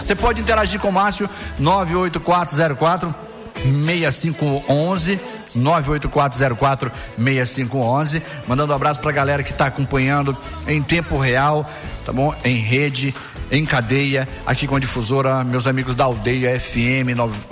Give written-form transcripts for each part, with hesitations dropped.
Você pode interagir com o Márcio 98404-6511, 98404-6511, mandando um abraço pra galera que tá acompanhando em tempo real, tá bom? Em rede, em cadeia, aqui com a difusora, meus amigos da Aldeia FM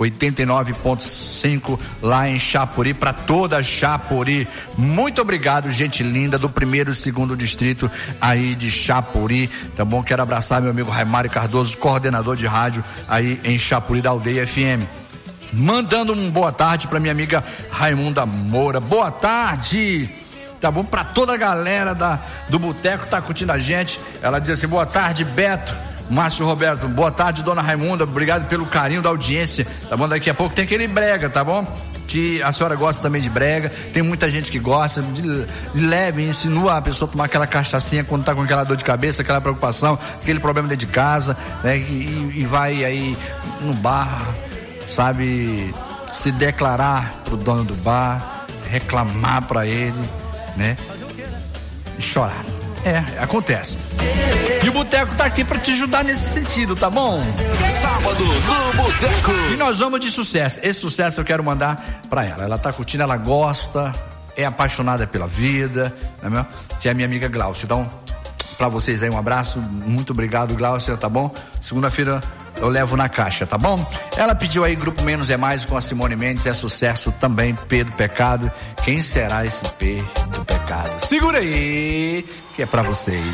89.5 lá em Chapuri, para toda Chapuri. Muito obrigado, gente linda do 1º e 2º distrito aí de Chapuri, tá bom? Quero abraçar meu amigo Raimário Cardoso, coordenador de rádio aí em Chapuri da Aldeia FM. Mandando um boa tarde para minha amiga Raimunda Moura. Boa tarde! Tá bom? Pra toda a galera do Boteco tá curtindo a gente. Ela diz assim: boa tarde, Beto, Márcio Roberto. Boa tarde, dona Raimunda. Obrigado pelo carinho da audiência. Tá bom? Daqui a pouco tem aquele brega, tá bom? Que a senhora gosta também de brega. Tem muita gente que gosta de leve, insinua a pessoa a tomar aquela cachaçinha quando tá com aquela dor de cabeça, aquela preocupação, aquele problema dentro de casa, né? E vai aí no bar, sabe, se declarar pro dono do bar, reclamar pra ele, né? E chorar. Acontece. E o Boteco tá aqui pra te ajudar nesse sentido, tá bom? Sábado no Boteco. E nós vamos de sucesso. Esse sucesso eu quero mandar pra ela. Ela tá curtindo, ela gosta, é apaixonada pela vida, né, que é a minha amiga Glaucia. Então, pra vocês aí um abraço, muito obrigado, Glaucia, tá bom? Segunda-feira eu levo na caixa, tá bom? Ela pediu aí Grupo Menos é Mais com a Simone Mendes, é sucesso também, P do Pecado. Quem será esse P do Pecado? Segura aí, que é pra vocês.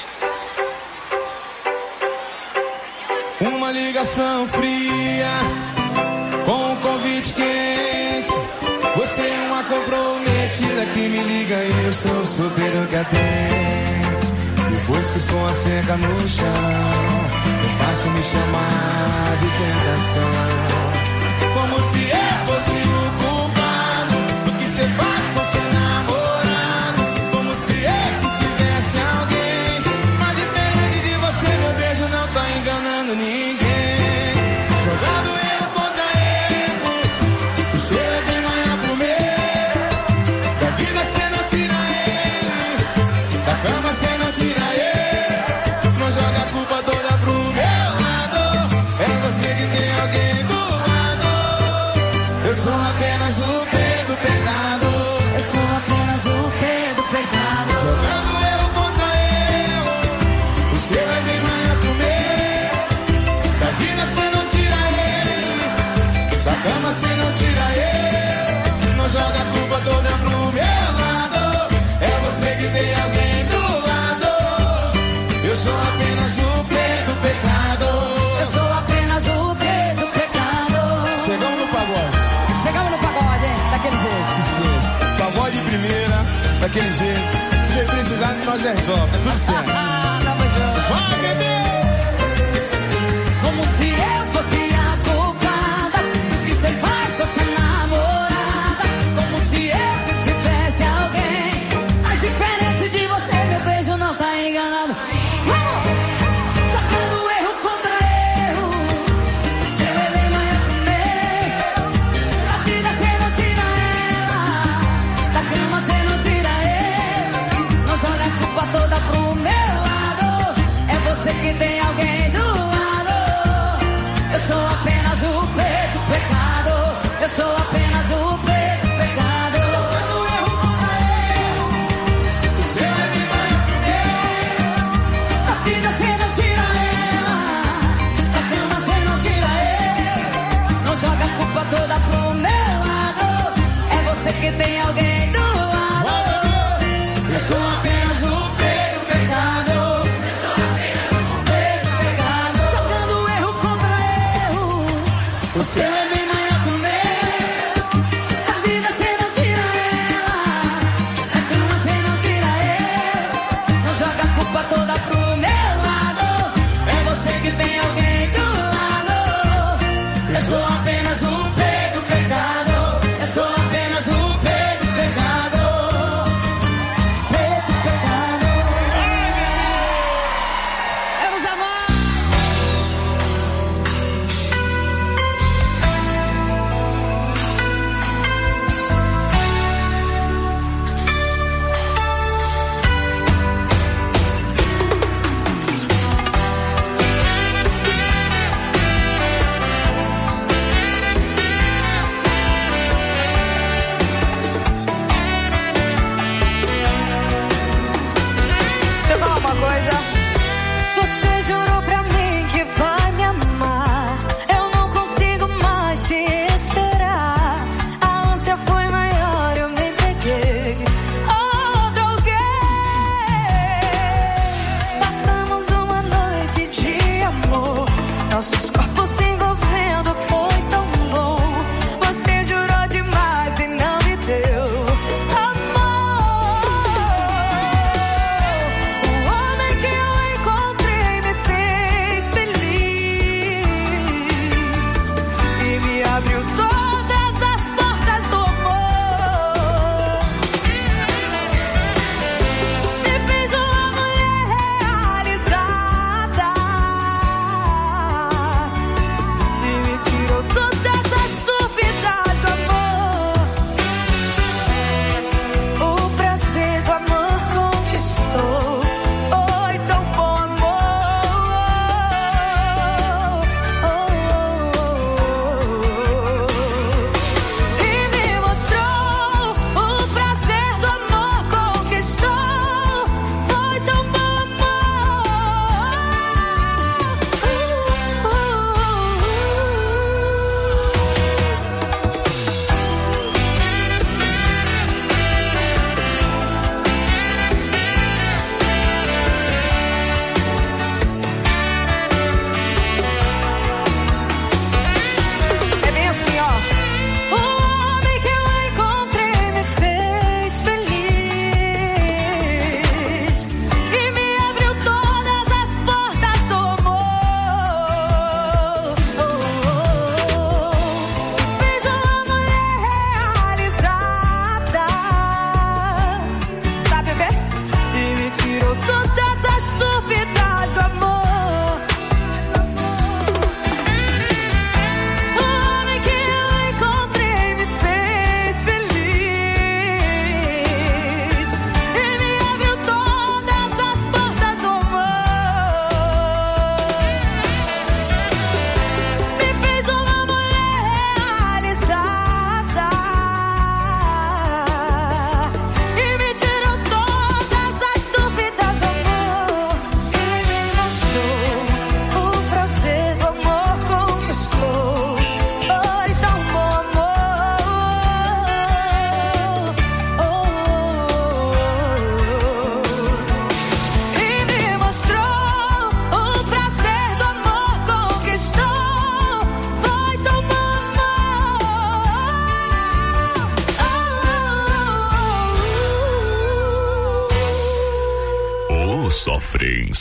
Uma ligação fria, com um convite quente. Você é uma comprometida que me liga e eu sou o solteiro que atende. Depois que o som seca no chão, é fácil me chamar de tentação. Como se eu fosse o culpado do que você faz com seu namorado. Como se eu que tivesse alguém. Mas diferente de você, meu beijo não tá enganando ninguém. Jogando erro contra erro, o seu é bem maior pro meu. Da vida você não tira ele, da cama você não tira ele. Não joga a culpa toda pro meu lado. É você que tem alguém do lado. Eu sou apenas o P do pecado. Eu sou apenas o P do pecado. Jogando erro contra erro, o seu é bem maior que o meu. Da vida você não tira ele, da cama você não tira ele. Não joga a culpa toda pro meu lado. É você que tem alguém do lado. Eu sou apenas o P do pecado. Eu sou apenas o P do pecado. Chegamos no pagode. Chegamos no pagode, hein? Daquele jeito. Esqueça. Pagode primeira, daquele jeito. Se precisar, nós já resolve. É tudo certo. Tamo junto. Vai, bebê! Como se eu fosse a culpada do que você faz com essa namorada. Como se eu que tivesse alguém. Mas diferente de você, meu beijo não tá enganado. Vamos! Sacando erro contra erro, o seu é bem maior que o meu. Da vida você não tira ela, da cama você não tira ele. Não joga a culpa toda pro meu lado. É você que tem alguém do lado. Eu sou apenas o P do pecado. Eu sou apenas o P do pecado. Jogando erro contra erro, o seu é bem maior que o meu. Da vida você não tira ela, da cama você não tira ele. Não joga a culpa toda pro meu lado. É você que tem alguém do lado. Eu sou apenas o P do pecado. Jogando erro contra erro, O seu é bem maior que o meu. da vida você não tira ela, da cama você não tira ele. Não joga a culpa toda pro meu lado. É você que tem alguém do lado. Eu sou apenas o P do pecado. Eu sou apenas o P do pecado. P do pecado. Ai, bebê! Vamos amar.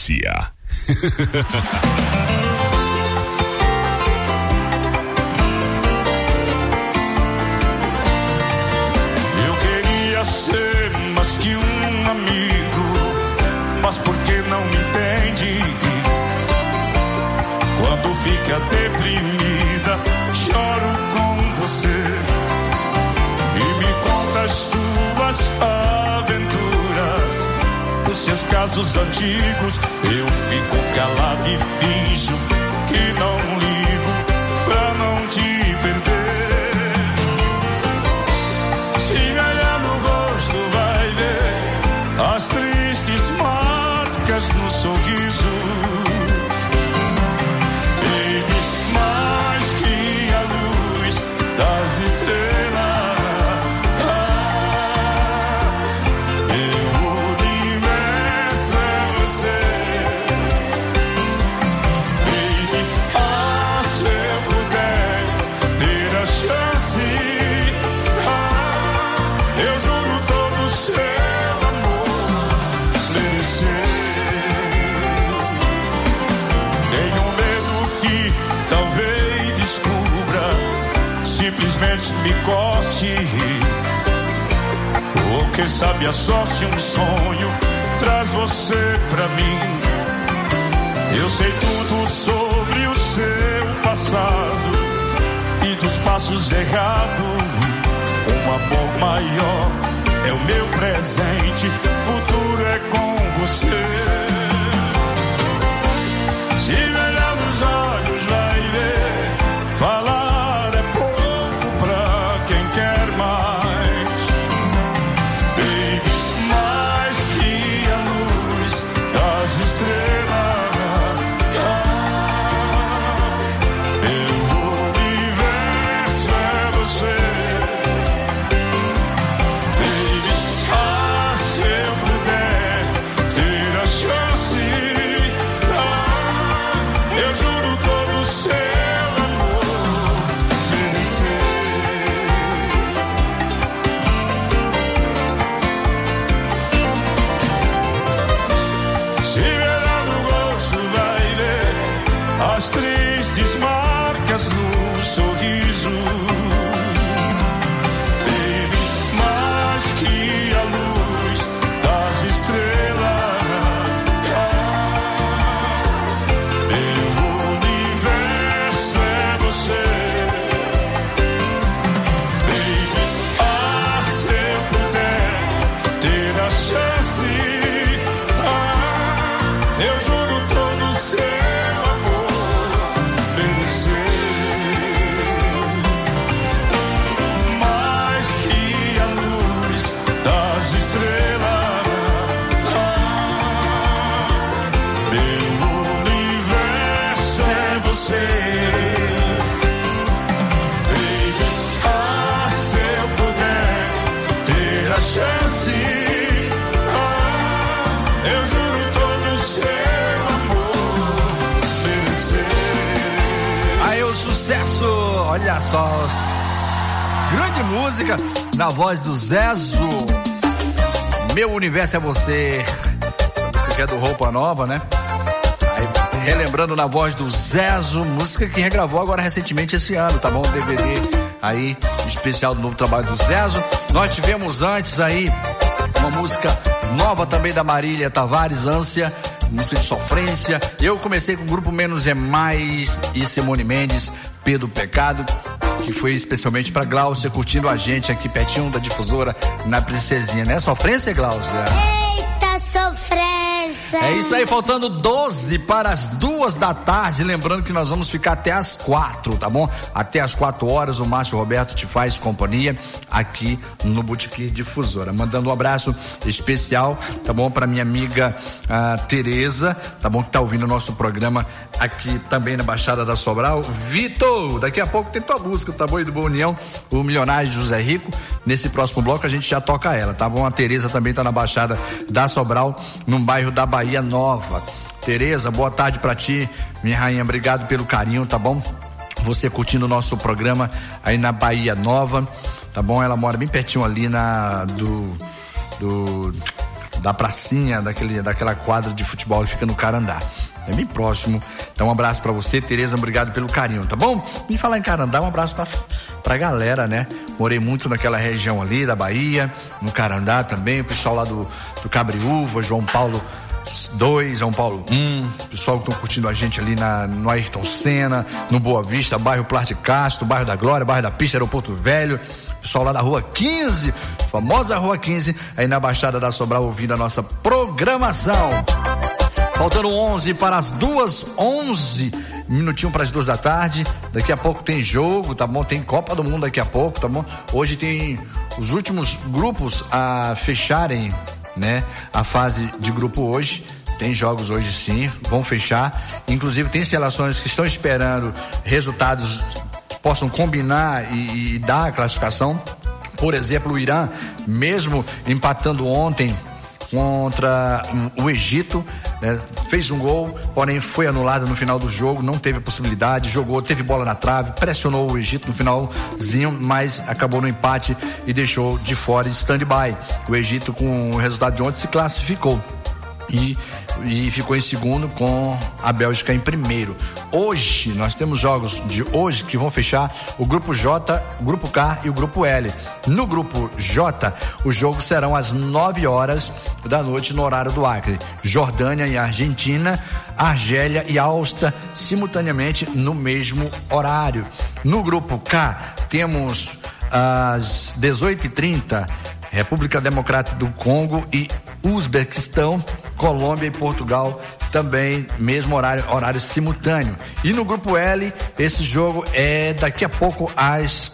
Garcia. Eu queria ser mais que um amigo, mas por que não me entende? Quando fica deprimida, choro com você e me conta as suas aventuras, os seus casos antigos. Eu fico calado e finjo que não ligo pra não te perder. Se me olhar no rosto vai ver as tristes marcas no sorriso. Das estrelas, meu universo é você. Baby, se eu puder ter a chance, eu juro todo o seu amor merecer. Tenho medo que talvez descubra, simplesmente me coste, ou quem sabe a sorte um sonho traz você pra mim. Eu sei tudo sobre o seu passado e dos passos errados. Um amor maior é o meu presente, futuro é com você. Se me olhar nos olhos vai ver, falar no sorriso, baby, mais que a luz das estrelas, meu universo é você, baby, se eu puder ter a chance, eu juro todo o seu olha só, grande música na voz do Zezo. Meu universo é você. Essa música que é do Roupa Nova, né? Aí, relembrando na voz do Zezo, música que regravou agora recentemente esse ano, tá bom? DVD aí, especial do novo trabalho do Zezo. Nós tivemos antes aí uma música nova também da Marília Tavares, Ânsia, música de sofrência. Eu comecei com o grupo Menos é Mais e Simone Mendes, Pedro Pecado, que foi especialmente pra Gláucia, curtindo a gente aqui pertinho da difusora na Princesinha, né? Sofrência, Gláucia? Eita, sofrência! É isso aí, faltando 12 para as 2 da tarde, lembrando que nós vamos ficar até as 4, tá bom? Até as 4 horas o Márcio Roberto te faz companhia aqui no Botequim Difusora. Mandando um abraço especial, tá bom? Pra minha amiga Tereza, tá bom? Que tá ouvindo o nosso programa aqui também na Baixada da Sobral. Vitor, daqui a pouco tem tua música, tá bom? E do Boa União, o Milionário de José Rico. Nesse próximo bloco a gente já toca ela, tá bom? A Tereza também tá na Baixada da Sobral, num bairro da Bahia Nova. Tereza, boa tarde pra ti, minha rainha, obrigado pelo carinho, tá bom? Você curtindo o nosso programa aí na Bahia da Nova, tá bom? Ela mora bem pertinho ali da pracinha, daquela quadra de futebol que fica no Carandá. É bem próximo. Então um abraço pra você, Tereza, obrigado pelo carinho, tá bom? E falar em Carandá, um abraço pra galera, né? Morei muito naquela região ali da Bahia, no Carandá também, o pessoal lá do Cabriúva, João Paulo 2, João Paulo 1, pessoal que estão curtindo a gente ali no Ayrton Senna, no Boa Vista, bairro Plarte Castro, bairro da Glória, bairro da Pista, Aeroporto Velho, pessoal lá da Rua 15, famosa Rua 15, aí na Baixada da Sobral, ouvindo a nossa programação. Faltando 11 para as 2h11, minutinho para as 2 da tarde. Daqui a pouco tem jogo, tá bom? Tem Copa do Mundo daqui a pouco, tá bom? Hoje tem os últimos grupos a fecharem, né? A fase de grupo hoje. Tem jogos hoje sim, vão fechar. Inclusive tem seleções que estão esperando resultados que possam combinar e dar a classificação. Por exemplo, o Irã, mesmo empatando ontem contra o Egito, né, fez um gol, porém foi anulado no final do jogo, não teve possibilidade, jogou, teve bola na trave, pressionou o Egito no finalzinho, mas acabou no empate e deixou de fora de stand-by. O Egito, com o resultado de ontem, se classificou e ficou em segundo, com a Bélgica em primeiro. Hoje nós temos jogos de hoje que vão fechar o grupo J, o grupo K e o grupo L. No grupo J, os jogos serão às 9h da noite no horário do Acre. Jordânia e Argentina, Argélia e Áustria simultaneamente no mesmo horário. No grupo K temos às 18h30 República Democrática do Congo e Uzbequistão, Colômbia e Portugal também, mesmo horário simultâneo. E no grupo L, esse jogo é daqui a pouco às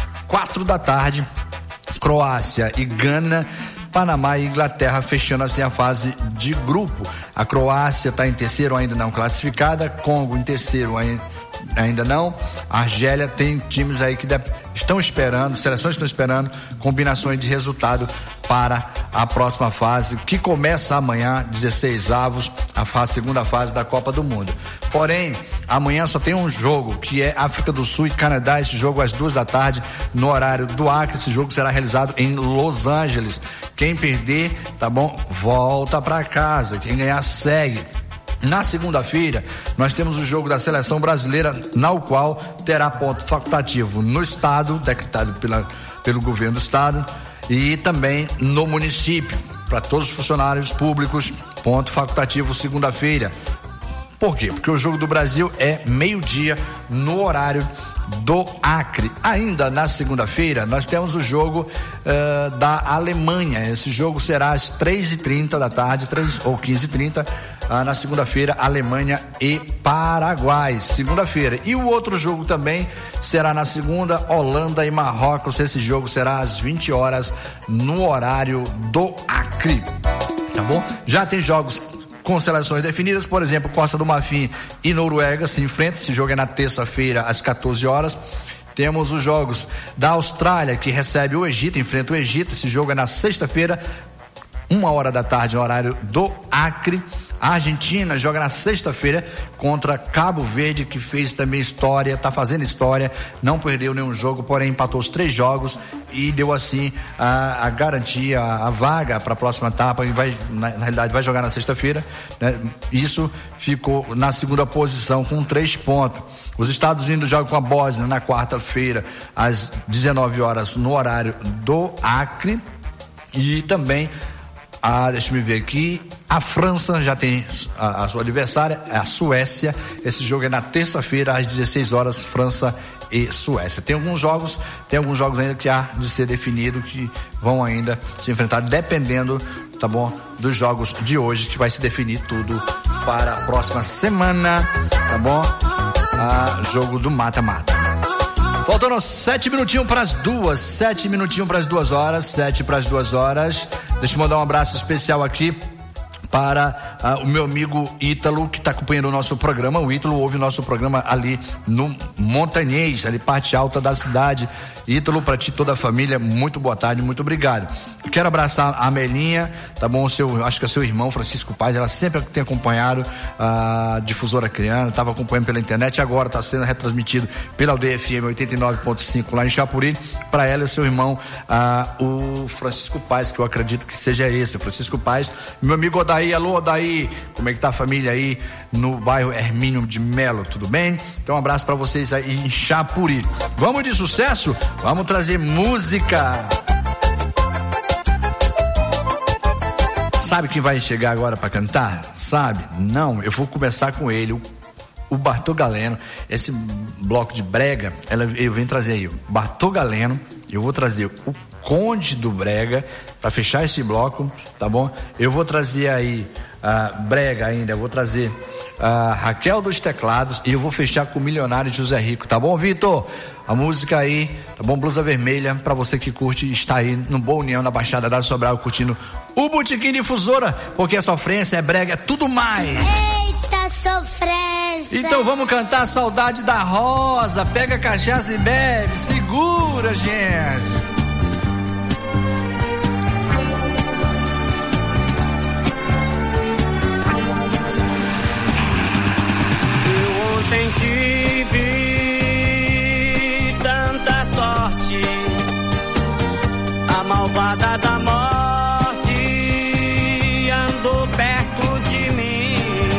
4 da tarde, Croácia e Gana, Panamá e Inglaterra fechando assim a fase de grupo. A Croácia está em terceiro, ainda não classificada, Congo em terceiro, ainda não. A Argélia tem times aí que estão esperando, seleções estão esperando combinações de resultado para a próxima fase, que começa amanhã, 16avos, a segunda fase da Copa do Mundo. Porém, amanhã só tem um jogo, que é África do Sul e Canadá, esse jogo às 2 da tarde, no horário do Acre. Esse jogo será realizado em Los Angeles. Quem perder, tá bom, volta para casa. Quem ganhar, segue. Na segunda-feira, nós temos o jogo da seleção brasileira, na qual terá ponto facultativo no estado, decretado pelo governo do estado, e também no município, para todos os funcionários públicos, ponto facultativo segunda-feira. Por quê? Porque o jogo do Brasil é meio-dia no horário do Acre. Ainda na segunda-feira, nós temos o jogo da Alemanha. Esse jogo será às 3h30 da tarde, 15h30, na segunda-feira, Alemanha e Paraguai, segunda-feira. E o outro jogo também será na segunda, Holanda e Marrocos. Esse jogo será às 20h no horário do Acre, tá bom? Já tem jogos com seleções definidas, por exemplo, Costa do Marfim e Noruega se enfrentam. Esse jogo é na terça-feira às 14h. Temos os jogos da Austrália, que recebe o Egito, enfrenta o Egito. Esse jogo é na sexta-feira, 1h da tarde, no horário do Acre. A Argentina joga na sexta-feira contra Cabo Verde, que fez também história, está fazendo história, não perdeu nenhum jogo, porém empatou os 3 jogos e deu assim a garantia, a vaga para a próxima etapa, e vai, na realidade vai jogar na sexta-feira, né? Isso ficou na segunda posição com 3 pontos. Os Estados Unidos jogam com a Bósnia na quarta-feira às 19h no horário do Acre. E também deixa eu ver aqui, a França já tem a sua adversária, a Suécia. Esse jogo é na terça-feira às 16h, França e Suécia. Tem alguns jogos ainda que há de ser definido, que vão ainda se enfrentar, dependendo, tá bom, dos jogos de hoje, que vai se definir tudo para a próxima semana, tá bom? Jogo do mata-mata. Faltando 7 minutinhos para as 2, 7 minutinhos para as 2h, 7 para as 2h. Deixa eu mandar um abraço especial aqui para o meu amigo Ítalo, que está acompanhando o nosso programa. O Ítalo ouve o nosso programa ali no Montanhês, ali parte alta da cidade. Ítalo, para ti, toda a família, muito boa tarde, muito obrigado. Quero abraçar a Amelinha, tá bom? Acho que é seu irmão, Francisco Paz, ela sempre tem acompanhado a Difusora Criana, estava acompanhando pela internet, agora está sendo retransmitido pela Aldeia FM 89.5 lá em Chapuri, para ela e seu irmão, o Francisco Paz, que eu acredito que seja esse, Francisco Paz. Meu amigo Odaí, alô Odaí, como é que tá a família aí no bairro Hermínio de Melo, tudo bem? Então um abraço para vocês aí em Chapuri. Vamos de sucesso? Vamos trazer música. Sabe quem vai chegar agora para cantar? Sabe? Não, eu vou começar com ele, o Bartô Galeno. Esse bloco de brega, eu venho trazer aí o Bartô Galeno, eu vou trazer o Conde do Brega para fechar esse bloco, tá bom? Eu vou trazer aí brega ainda, eu vou trazer Raquel dos Teclados e eu vou fechar com o Milionário José Rico, tá bom, Vitor? A música aí, tá bom? Blusa Vermelha, pra você que curte, está aí no Boa União, na Baixada da Sobral, curtindo o Botequim Difusora, porque a sofrência é brega, é tudo mais. Eita sofrência! Então vamos cantar Saudade da Rosa, pega a cachaça e bebe, segura, gente. Eu ontem tive tanta sorte, a malvada da morte andou perto de mim.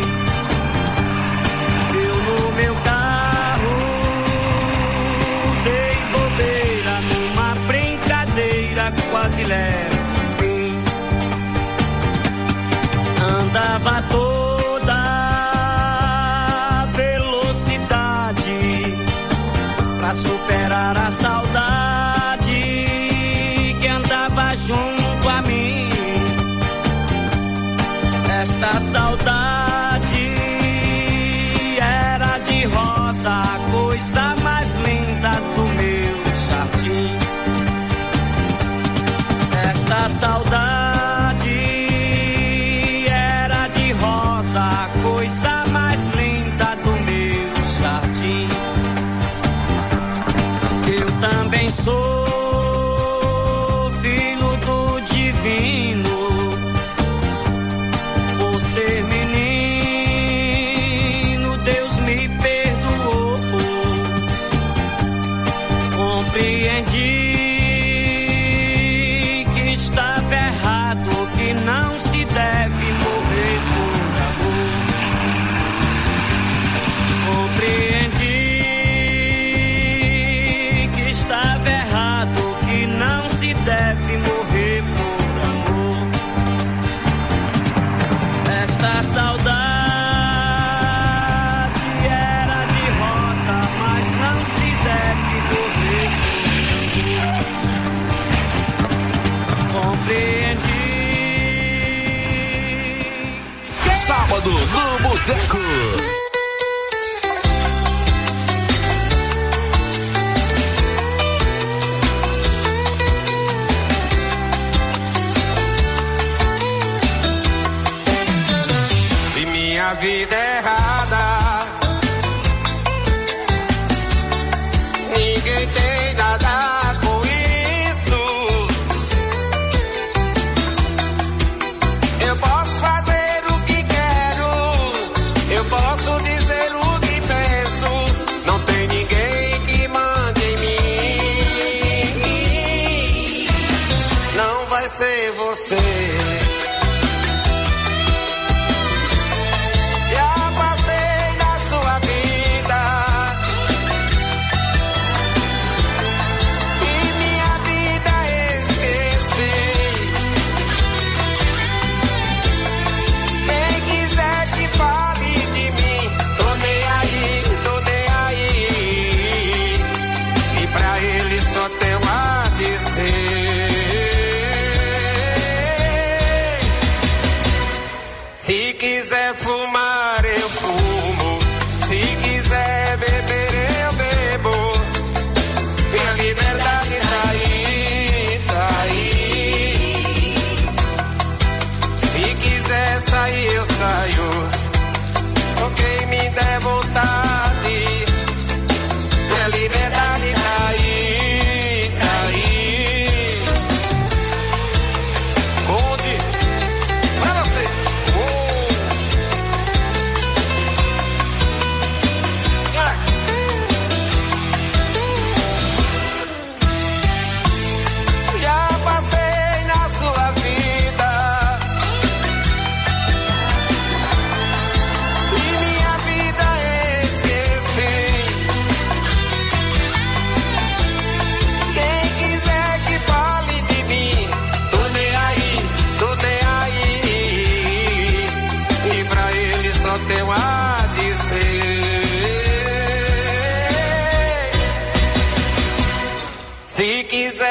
Eu no meu carro dei bobeira numa brincadeira, quase levo o fim. Andava toda velocidade pra superar a saudade que andava junto a mim. Esta saudade era de rosa, a coisa mais linda do meu jardim. Esta saudade era de rosa, a coisa mais linda do meu jardim. Eu também sou filho do divino, por ser menino Deus me perdoou. Compreendi que estava errado, que não se deve morrer por amor. Compreendi que estava errado, que não se deve morrer por amor. Esta saudade era de rosa, mas não se deve morrer por amor. Compreendi. Sábado no Boteco. Se minha vida é errada, ninguém tem nada com isso. Eu posso fazer o que quero, eu posso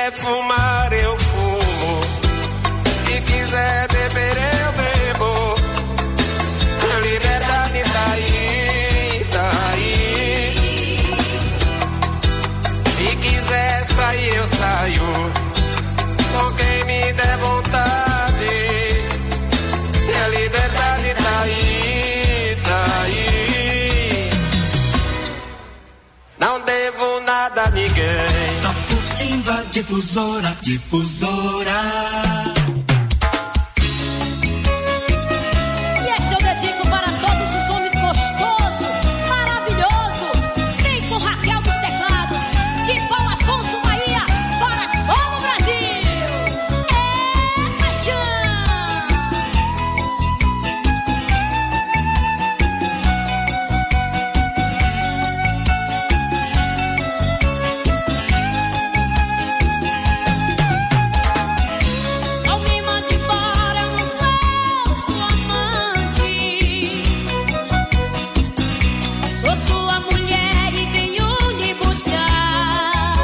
quiser fumar, eu fumo. Se quiser beber, eu bebo. A liberdade tá aí, tá aí. Se quiser sair, eu saio. Com quem me der vontade. E a liberdade tá aí, tá aí. Não devo nada a ninguém. Tá curtindo a difusora, difusora. E esse eu dedico para todos os homens gostosos, maravilhoso. Vem com Raquel dos teclados, de Paulo Afonso Bahia, para todo o Brasil. É paixão. Não me mande embora, eu não sou sua amante. Sou sua mulher e venho lhe buscar.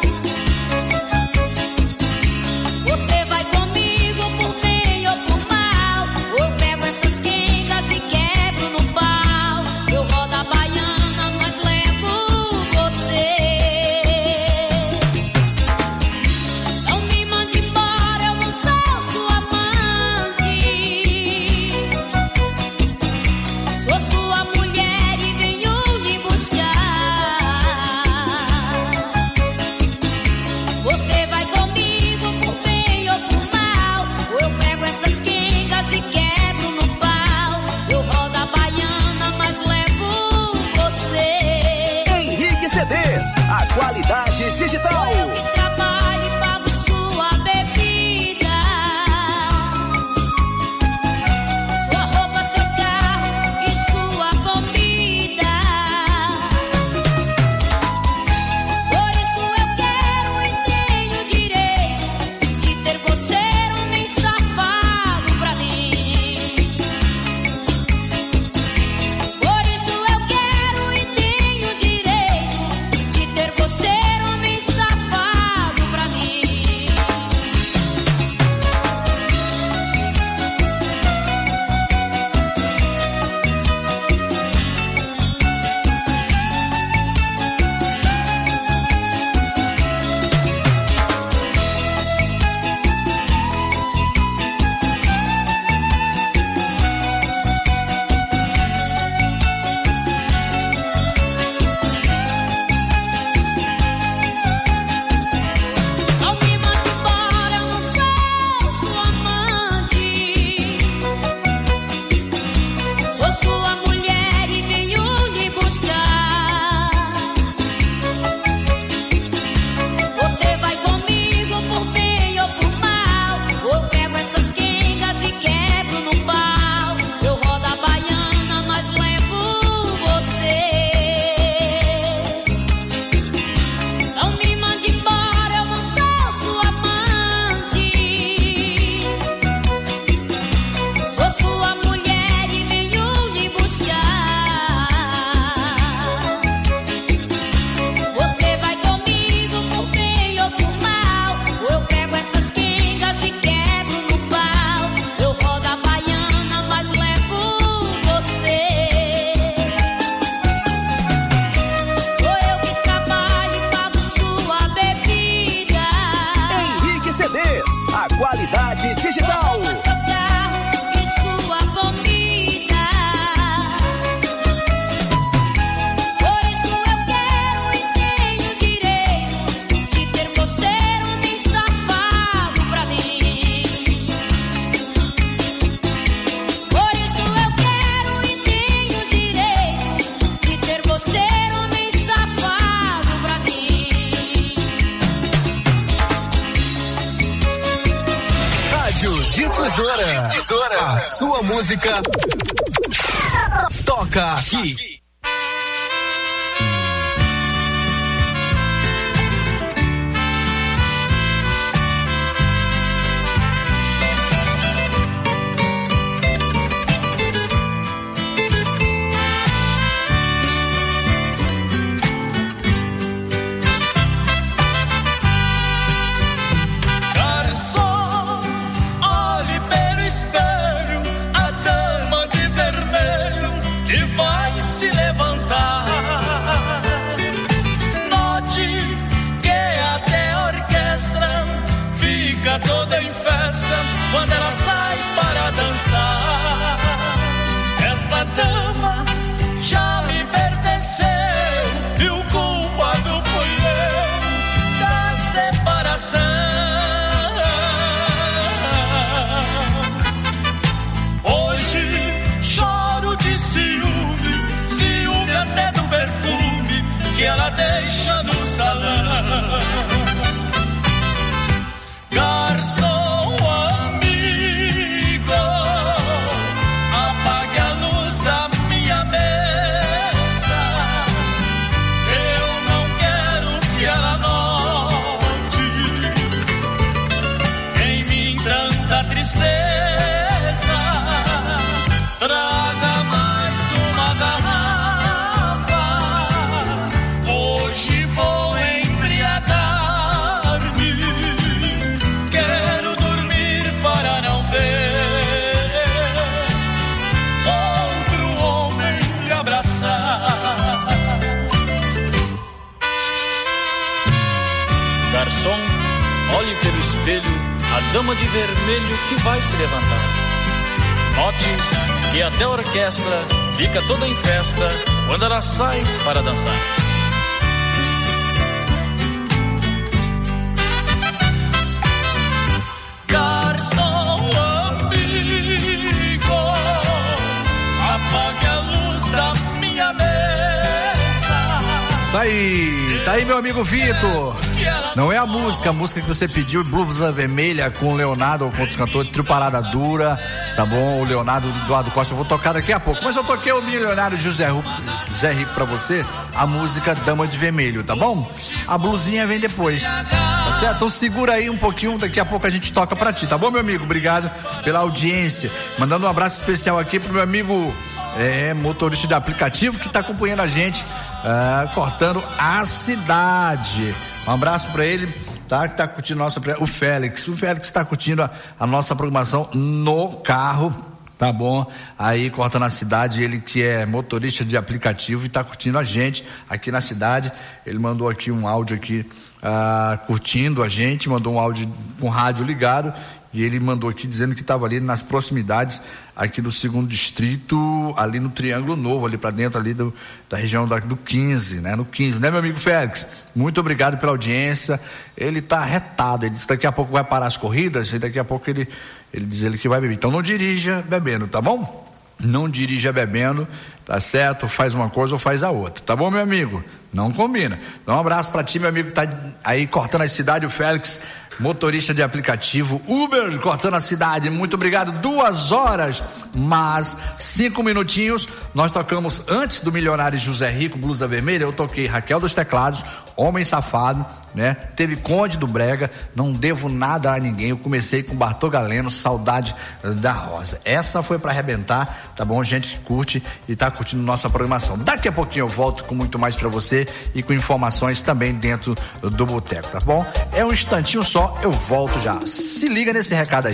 Você vai comigo por bem ou por mal. Ou eu pego essas quengas e quebro no pau. Eu rodo a baiana, mas levo você. Não me mande embora, eu não sou sua amante. Sou sua mulher e venho lhe buscar. Você vai comigo por bem ou por mal. Ou eu pego essas quengas e quebro no pau. Eu rodo a baiana, mas levo você. Henrique CDs, a qualidade digital. Eu que trabalho e pago sua bebida. Sua roupa, seu carro e sua comida. Por isso eu quero e tenho direito de ter você, homem safado, pra mim. Por isso eu quero e tenho direito de ter você, homem safado, pra mim. Não me mande embora, eu não sou sua amante. Sou sua mulher e venho lhe buscar. Você vai comigo por bem ou por mal. Ou eu pego essas quengas e quebro no pau. Eu rodo a baiana, mas levo você. Não me mande embora, eu não sou sua amante. Sou sua mulher e venho lhe buscar. Você vai comigo por bem ou por mal. Ou eu pego essas quengas e quebro no pau. Eu rodo a baiana, mas levo você. Sou eu que trabalho e pago sua bebida. Henrique CDs, a qualidade digital. Seu carro e sua comida. Por isso eu quero e tenho direito de ter você, homem safado, pra mim. Por isso eu quero e tenho direito de ter você, homem safado, pra mim. Rádio Difusora. A sua música toca aqui. ela deixa no salão. Garçom amigo, apague a luz da minha mesa. Eu não quero que ela note em mim tanta tristeza. Traga mais uma garrafa, hoje vou embriagar-me. Quero dormir para não ver outro homem me abraçar. Garçom, olhe pelo espelho a dama de vermelho que vai se levantar. Note que até a orquestra fica toda em festa quando ela sai para dançar. Garçom amigo, apague a luz da minha mesa. Tá aí meu amigo Vitor. Não é a música que você pediu, Blusa Vermelha com o Leonardo, com outros cantores, Trio Parada Dura, tá bom? O Leonardo Eduardo Costa, eu vou tocar daqui a pouco. Mas eu toquei o milionário José Rico pra você, a música Dama de Vermelho, tá bom? A blusinha vem depois, tá certo? Então segura aí um pouquinho, daqui a pouco a gente toca pra ti, tá bom, meu amigo? Obrigado pela audiência. Mandando um abraço especial aqui pro meu amigo motorista de aplicativo que tá acompanhando a gente, cortando a cidade. Um abraço pra ele, tá? Que tá curtindo o Félix. O Félix tá curtindo a nossa programação no carro, tá bom? Aí cortando a cidade, ele que é motorista de aplicativo e tá curtindo a gente aqui na cidade. Ele mandou aqui um áudio aqui, curtindo a gente, mandou um áudio com rádio ligado. E ele mandou aqui dizendo que estava ali nas proximidades aqui do 2º distrito, ali no Triângulo Novo, ali para dentro ali da região do 15, né? No 15, né, meu amigo Félix? Muito obrigado pela audiência. Ele tá retado, ele disse que daqui a pouco vai parar as corridas e daqui a pouco ele diz que vai beber. Então não dirija bebendo, tá bom? Não dirija bebendo, tá certo? Faz uma coisa ou faz a outra, tá bom, meu amigo? Não combina. Dá um abraço pra ti, meu amigo que tá aí cortando a cidade, o Félix, motorista de aplicativo Uber, cortando a cidade. Muito obrigado. 2 horas, mas 5 minutinhos. Nós tocamos antes do milionário José Rico, Blusa Vermelha. Eu toquei Raquel dos Teclados, Homem Safado, né? Teve Conde do Brega, Não Devo Nada a Ninguém. Eu comecei com Bartô Galeno, Saudade da Rosa. Essa foi pra arrebentar, tá bom? Gente que curte e tá curtindo nossa programação. Daqui a pouquinho eu volto com muito mais pra você e com informações também dentro do Boteco, tá bom? É um instantinho só, eu volto já. Se liga nesse recado aí.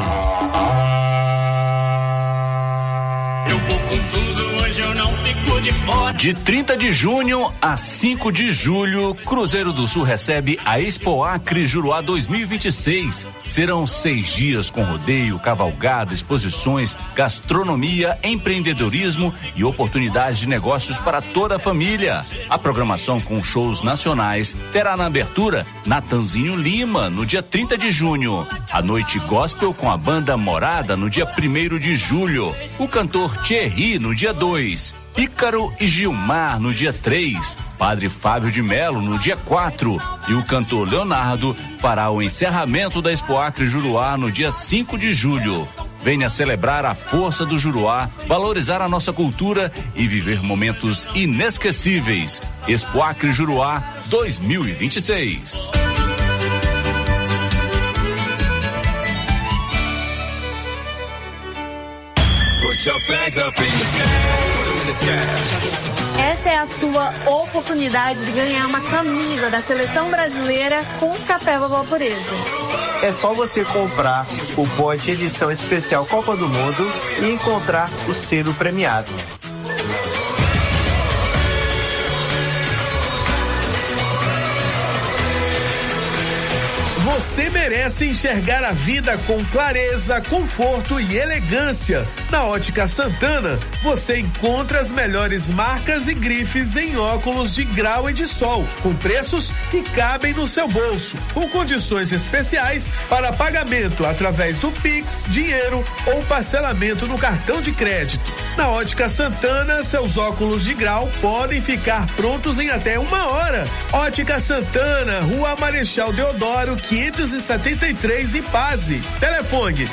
Eu vou com tudo, hoje eu não fico de fora. De 30 de junho a 5 de julho, Cruzeiro do Sul recebe a Expo Acre Juruá 2026. Serão 6 dias com rodeio, cavalgada, exposições, gastronomia, empreendedorismo e oportunidades de negócios para toda a família. A programação com shows nacionais terá na abertura Natanzinho Lima, no dia 30 de junho. A noite gospel com a banda Morada, no dia 1º de julho. O cantor Thierry, no dia 2. Ícaro e Gilmar no dia 3, Padre Fábio de Melo no dia 4 e o cantor Leonardo fará o encerramento da Expo Acre Juruá no dia 5 de julho. Venha celebrar a força do Juruá, valorizar a nossa cultura e viver momentos inesquecíveis. Expo Acre Juruá 2026. Essa é a sua oportunidade de ganhar uma camisa da seleção brasileira com café Vovó Pureza. É só você comprar o pote edição especial Copa do Mundo e encontrar o selo premiado. Você merece enxergar a vida com clareza, conforto e elegância. Na Ótica Santana, você encontra as melhores marcas e grifes em óculos de grau e de sol, com preços que cabem no seu bolso, com condições especiais para pagamento através do Pix, dinheiro ou parcelamento no cartão de crédito. Na Ótica Santana, seus óculos de grau podem ficar prontos em até 1 hora. Ótica Santana, Rua Marechal Deodoro, 573 Ipase. Telefone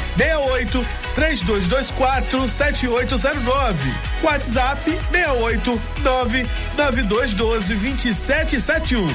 68-3224-7809. WhatsApp 689-9212-2771.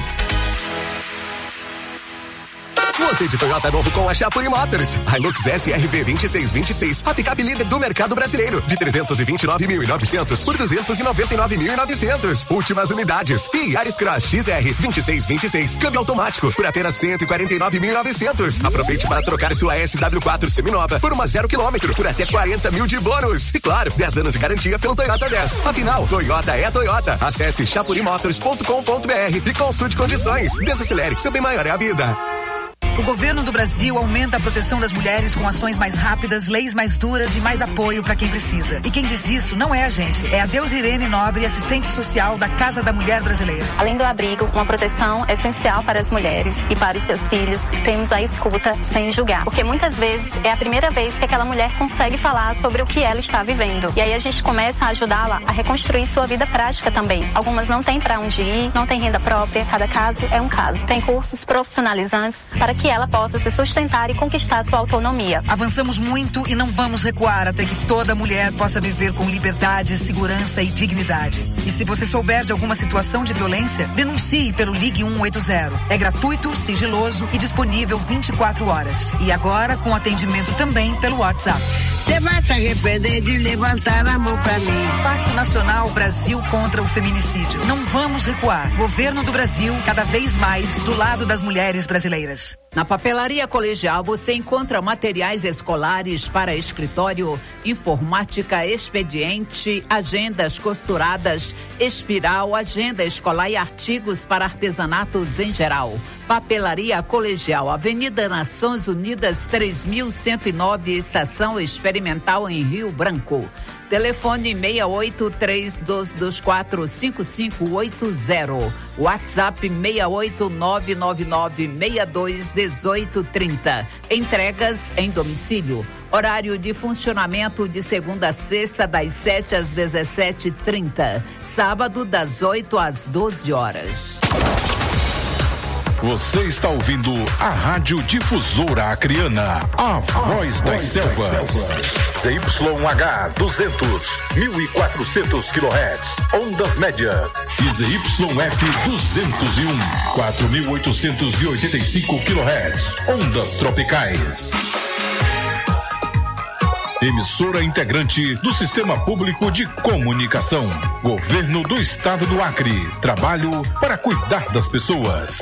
Você de Toyota novo com a Chapuri Motors. Hilux SRV 2626, a picape líder do mercado brasileiro, de 329.900 por 299.900. Últimas unidades. E Yaris Cross XR 2626, câmbio automático, por apenas 149.900. Aproveite para trocar sua SW4 seminova por uma 0 km por até 40 mil de bônus. E claro, 10 anos de garantia pelo Toyota 10. Afinal, Toyota é Toyota. Acesse chapurimotors.com.br e consulte condições. Desacelere, seu bem maior é a vida. O governo do Brasil aumenta a proteção das mulheres com ações mais rápidas, leis mais duras e mais apoio para quem precisa. E quem diz isso não é a gente, é a Deusirene Nobre, assistente social da Casa da Mulher Brasileira. Além do abrigo, uma proteção essencial para as mulheres e para os seus filhos, temos a escuta sem julgar. Porque muitas vezes é a primeira vez que aquela mulher consegue falar sobre o que ela está vivendo. E aí a gente começa a ajudá-la a reconstruir sua vida prática também. Algumas não têm para onde ir, não têm renda própria, cada caso é um caso. Tem cursos profissionalizantes para que ela possa se sustentar e conquistar sua autonomia. Avançamos muito e não vamos recuar até que toda mulher possa viver com liberdade, segurança e dignidade. E se você souber de alguma situação de violência, denuncie pelo Ligue 180. É gratuito, sigiloso e disponível 24 horas. E agora com atendimento também pelo WhatsApp. Você vai se arrepender de levantar a mão pra mim. Pacto Nacional Brasil contra o Feminicídio. Não vamos recuar. Governo do Brasil, cada vez mais do lado das mulheres brasileiras. Na Papelaria Colegial você encontra materiais escolares para escritório, informática, expediente, agendas costuradas, espiral, agenda escolar e artigos para artesanatos em geral. Papelaria Colegial, Avenida Nações Unidas 3109, Estação Experimental em Rio Branco. Telefone 68-3224-5580. WhatsApp 68999621830. Entregas em domicílio. Horário de funcionamento de segunda a sexta, das 7 às 17h30. Sábado, das 8 às 12 horas. Você está ouvindo a Rádio Difusora Acreana, a voz das selvas. ZYH 200, 1400 kHz, ondas médias. E ZYF 201, 4885 kHz, ondas tropicais. Emissora integrante do Sistema Público de Comunicação. Governo do Estado do Acre. Trabalho para cuidar das pessoas.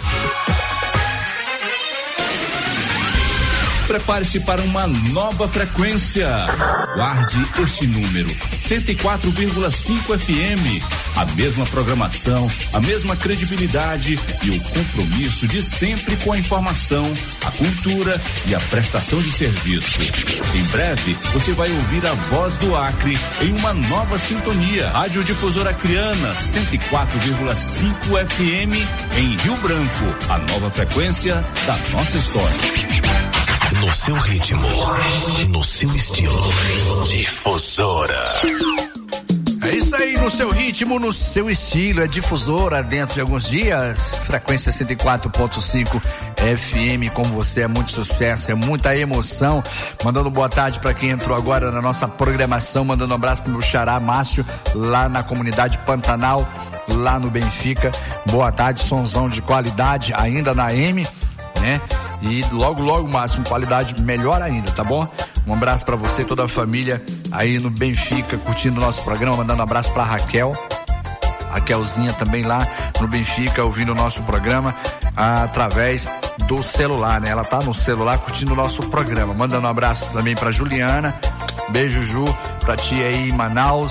Prepare-se para uma nova frequência. Guarde este número: 104,5 FM. A mesma programação, a mesma credibilidade e o compromisso de sempre com a informação, a cultura e a prestação de serviço. Em breve, você vai ouvir a voz do Acre em uma nova sintonia. Rádio Difusora Acreana, 104,5 FM em Rio Branco. A nova frequência da nossa história. No seu ritmo, no seu estilo. Difusora. É isso aí, no seu ritmo, no seu estilo. É Difusora, dentro de alguns dias. Frequência 104.5 FM com você. É muito sucesso, é muita emoção. Mandando boa tarde para quem entrou agora na nossa programação. Mandando um abraço pro meu xará Márcio, lá na comunidade Pantanal, lá no Benfica. Boa tarde, sonzão de qualidade, ainda na M, né? E logo, Márcio, qualidade melhor ainda, tá bom? Um abraço pra você, toda a família aí no Benfica, curtindo o nosso programa, mandando um abraço pra Raquelzinha também lá no Benfica, ouvindo o nosso programa através do celular, né? Ela tá no celular curtindo o nosso programa, mandando um abraço também pra Juliana, beijo Ju, pra ti aí em Manaus,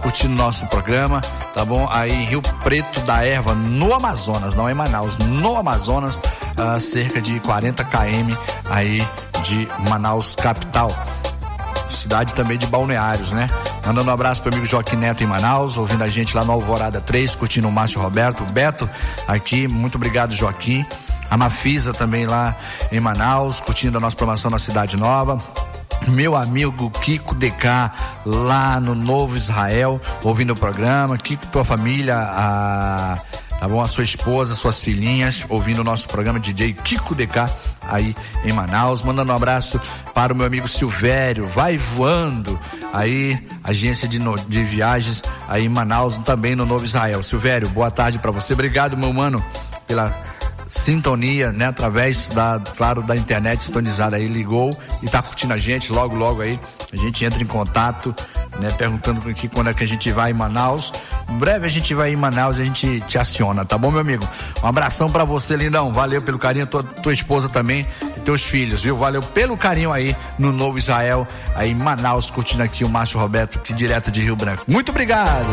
curtindo nosso programa, tá bom? Aí em Rio Preto da Erva, no Amazonas, não é em Manaus, no Amazonas, cerca de 40 km aí de Manaus capital. Cidade também de Balneários, né? Mandando um abraço pro amigo Joaquim Neto em Manaus, ouvindo a gente lá no Alvorada 3, curtindo o Márcio Roberto, o Beto aqui, muito obrigado, Joaquim. A Mafisa também lá em Manaus, curtindo a nossa programação na Cidade Nova. Meu amigo Kiko DK lá no Novo Israel, ouvindo o programa. Kiko, tua família, tá bom? A sua esposa, suas filhinhas, ouvindo o nosso programa, DJ Kiko DK aí em Manaus. Mandando um abraço para o meu amigo Silvério, vai voando aí, agência de viagens aí em Manaus, também no Novo Israel. Silvério, boa tarde para você. Obrigado, meu mano, pela sintonia, né? Através da internet sintonizada aí, ligou e tá curtindo a gente. Logo aí a gente entra em contato, né? Perguntando aqui quando é que a gente vai em Manaus. Em breve a gente vai em Manaus e a gente te aciona, tá bom, meu amigo? Um abração pra você, lindão. Valeu pelo carinho, tua esposa também e teus filhos, viu? Valeu pelo carinho aí no Novo Israel, aí em Manaus, curtindo aqui o Márcio Roberto, que direto de Rio Branco. Muito obrigado!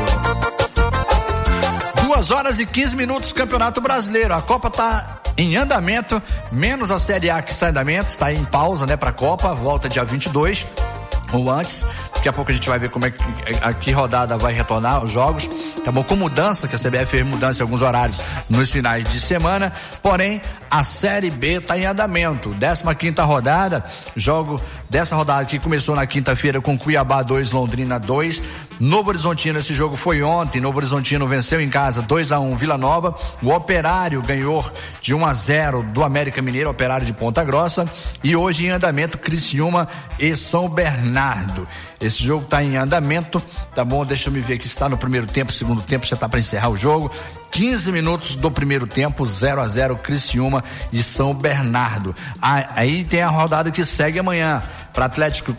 2h15, Campeonato Brasileiro. A Copa tá em andamento, menos a Série A que está em andamento, está em pausa, né, pra Copa, volta dia 22 ou antes. Daqui a pouco a gente vai ver como é que rodada vai retornar os jogos, tá bom? Com mudança, que a CBF fez mudança em alguns horários nos finais de semana, porém a Série B tá em andamento. 15ª rodada, jogo dessa rodada que começou na quinta-feira com Cuiabá 2, Londrina 2. Novo Horizontino, esse jogo foi ontem. Novo Horizontino venceu em casa 2-1 Vila Nova. O Operário ganhou de 1-0 do América Mineiro, Operário de Ponta Grossa. E hoje em andamento Criciúma e São Bernardo. Esse jogo tá em andamento, tá bom? Deixa eu me ver aqui se tá no primeiro tempo, segundo tempo já tá para encerrar o jogo. 15 minutos do primeiro tempo, 0-0 Criciúma e São Bernardo. Aí tem a rodada que segue amanhã para Atlético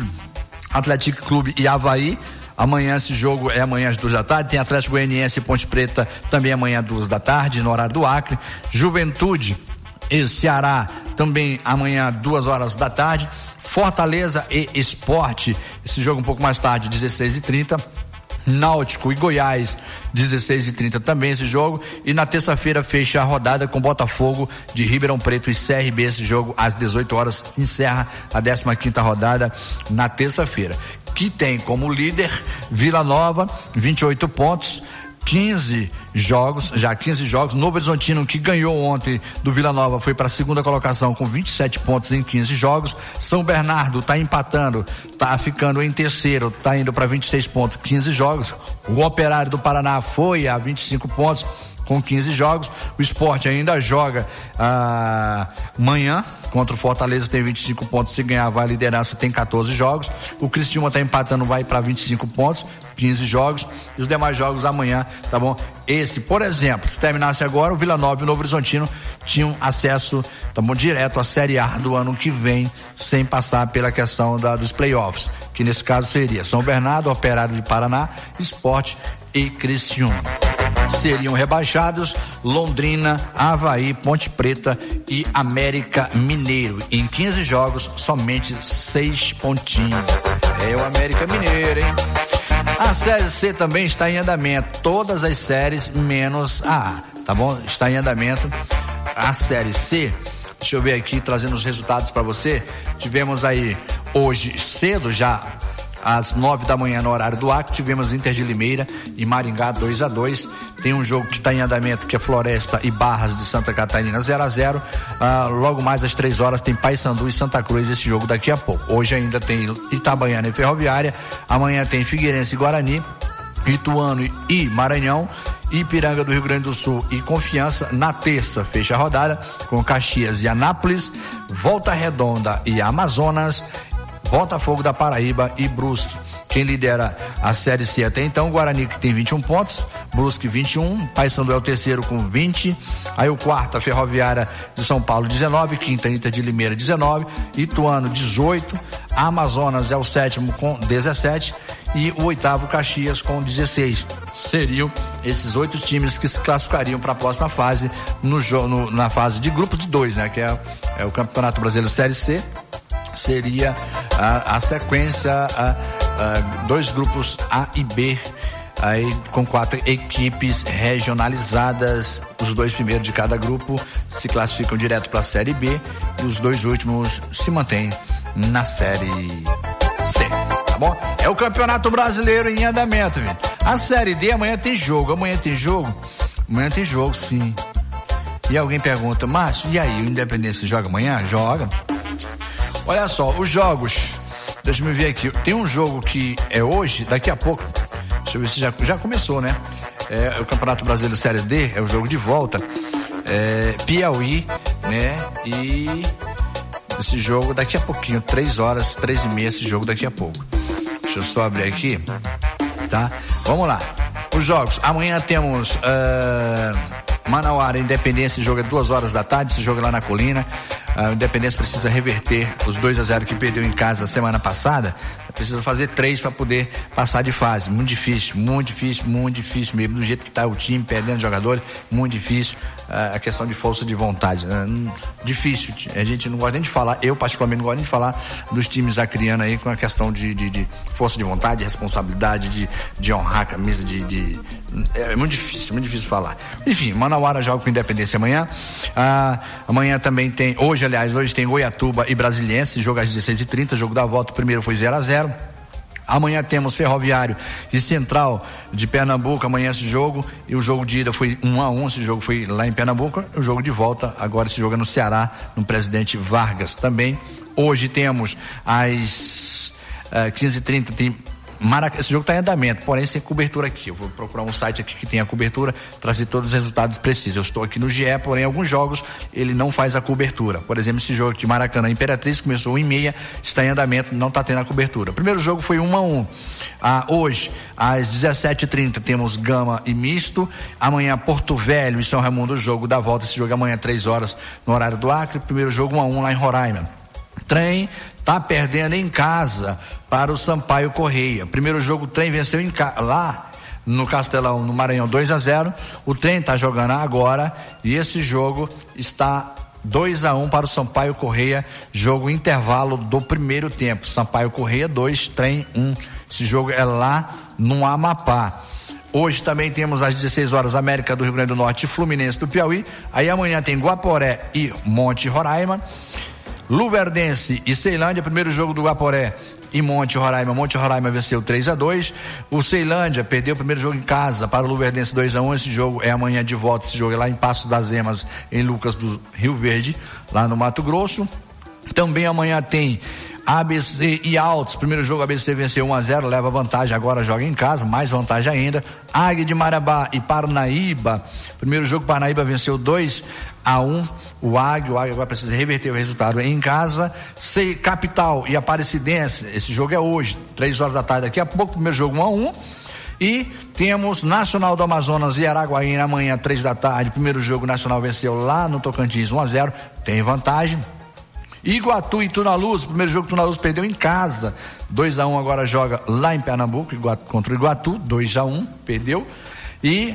Clube e Avaí. Amanhã esse jogo é amanhã às 2h. Tem Atlético Goianiense e Ponte Preta também amanhã às 2h, no horário do Acre. Juventude e Ceará também amanhã às 2h. Fortaleza e Sport, esse jogo um pouco mais tarde, 16h30. Náutico e Goiás, 16h30 também esse jogo. E na terça-feira fecha a rodada com Botafogo de Ribeirão Preto e CRB. Esse jogo às 18h encerra a 15ª rodada na terça-feira, que tem como líder Vila Nova, 28 pontos, 15 jogos. Novo Horizontino, que ganhou ontem do Vila Nova, foi para a segunda colocação com 27 pontos em 15 jogos. São Bernardo tá empatando, tá ficando em terceiro, tá indo para 26 pontos, 15 jogos. O Operário do Paraná foi a 25 pontos com 15 jogos. O Sport ainda joga amanhã contra o Fortaleza, tem 25 pontos, se ganhar vai à liderança, tem 14 jogos. O Criciúma tá empatando, vai para 25 pontos, 15 jogos, e os demais jogos amanhã, tá bom? Esse, por exemplo, se terminasse agora, o Vila Nova e o Novo Horizontino tinham acesso, tá bom, direto à Série A do ano que vem, sem passar pela questão dos playoffs, que nesse caso seria São Bernardo, Operário de Paraná, Sport e Criciúma. Seriam rebaixados Londrina, Avaí, Ponte Preta e América Mineiro. Em 15 jogos, somente 6 pontinhos. É o América Mineiro, hein? A Série C também está em andamento. Todas as séries menos a A, tá bom? Está em andamento a Série C. Deixa eu ver aqui, trazendo os resultados para você. Tivemos aí hoje cedo já, às 9 da manhã no horário do Acre, tivemos Inter de Limeira e Maringá 2-2. Tem um jogo que está em andamento, que é Floresta e Barras de Santa Catarina 0-0. Logo mais às 3h tem Paysandu e Santa Cruz, esse jogo daqui a pouco. Hoje ainda tem Itabaiana e Ferroviária. Amanhã tem Figueirense e Guarani, Ituano e Maranhão, Ipiranga do Rio Grande do Sul e Confiança. Na terça fecha a rodada com Caxias e Anápolis, Volta Redonda e Amazonas, Botafogo da Paraíba e Brusque. Quem lidera a Série C até então, Guarani, que tem 21 pontos, Brusque 21, Paysandu é o terceiro com 20, aí o quarto, a Ferroviária de São Paulo 19, quinta Inter de Limeira 19, Ituano 18, Amazonas é o sétimo com 17 e o oitavo Caxias com 16. Seriam esses 8 times que se classificariam para a próxima fase na fase de grupos de 2, né? Que é o Campeonato Brasileiro Série C. Seria a sequência, 2 grupos A e B, aí com 4 equipes regionalizadas. Os 2 primeiros de cada grupo se classificam direto para a Série B e os 2 últimos se mantêm na Série C, tá bom? É o Campeonato Brasileiro em andamento, gente. A Série D amanhã tem jogo, sim. E alguém pergunta, Márcio, e aí, o Independência joga amanhã? Joga. Olha só, os jogos, deixa eu ver aqui, tem um jogo que é hoje, daqui a pouco, deixa eu ver se já começou, né? É o Campeonato Brasileiro Série D, é o jogo de volta, Piauí, né? E esse jogo daqui a pouquinho, 3h, 3h30, esse jogo daqui a pouco. Deixa eu só abrir aqui, tá? Vamos lá, os jogos, amanhã temos Manauara, Independência, esse jogo é 2h da tarde, esse jogo é lá na Colina. A Independência precisa reverter os 2-0 que perdeu em casa semana passada, precisa fazer 3 para poder passar de fase. Muito difícil mesmo, do jeito que está o time, perdendo jogadores, muito difícil. A questão de força de vontade, difícil, a gente não gosta nem de falar, eu particularmente não gosto nem de falar dos times acrianos aí com a questão de força de vontade, responsabilidade, de honrar a camisa, é muito difícil falar. Enfim, Manauara joga com Independência amanhã. Amanhã também tem, hoje tem Goiatuba e Brasiliense, jogo às 16h30, jogo da volta, o primeiro foi 0-0. Amanhã temos Ferroviário e Central de Pernambuco, amanhã esse jogo, e o jogo de ida foi 1-1, esse jogo foi lá em Pernambuco, o jogo de volta, agora esse jogo é no Ceará, no Presidente Vargas também. Hoje temos às 15h30, tem esse jogo está em andamento, porém sem cobertura aqui. Eu vou procurar um site aqui que tenha cobertura, trazer todos os resultados precisos. Eu estou aqui no GE, porém alguns jogos ele não faz a cobertura. Por exemplo, esse jogo aqui, Maracanã Imperatriz, começou 1h30, está em andamento, não está tendo a cobertura. O primeiro jogo foi 1-1. Hoje, às 17h30, temos Gama e Misto. Amanhã, Porto Velho e São Raimundo, o jogo da volta. Esse jogo amanhã, 3h, no horário do Acre. Primeiro jogo 1-1 lá em Roraima. Trem tá perdendo em casa para o Sampaio Correia. Primeiro jogo, o Trem venceu lá no Castelão, no Maranhão, 2-0. O Trem tá jogando agora e esse jogo está 2-1 para o Sampaio Correia, jogo intervalo do primeiro tempo. Sampaio Correia 2, Trem 1. Esse jogo é lá no Amapá. Hoje também temos às 16h América do Rio Grande do Norte e Fluminense do Piauí. Aí amanhã tem Guaporé e Monte Roraima. Luverdense e Ceilândia, primeiro jogo do Guaporé e Monte Roraima. Monte Roraima venceu 3-2. O Ceilândia perdeu o primeiro jogo em casa para o Luverdense 2-1. Esse jogo é amanhã de volta. Esse jogo é lá em Passo das Emas, em Lucas do Rio Verde, lá no Mato Grosso. Também amanhã tem ABC e Altos. Primeiro jogo, ABC venceu 1-0, leva vantagem, agora joga em casa, mais vantagem ainda. Águia de Marabá e Parnaíba. Primeiro jogo, Parnaíba venceu 2-1. O Águia agora precisa reverter o resultado em casa. Capital e Aparecidense, esse jogo é hoje, 3h da tarde, daqui a pouco. Primeiro jogo 1-1. E temos Nacional do Amazonas e Araguaína amanhã, 3 da tarde. Primeiro jogo, Nacional venceu lá no Tocantins 1-0, tem vantagem. Iguatu e Tunaluz, primeiro jogo Tunaluz perdeu em casa, 2-1, agora joga lá em Pernambuco contra o Iguatu, 2-1, perdeu. E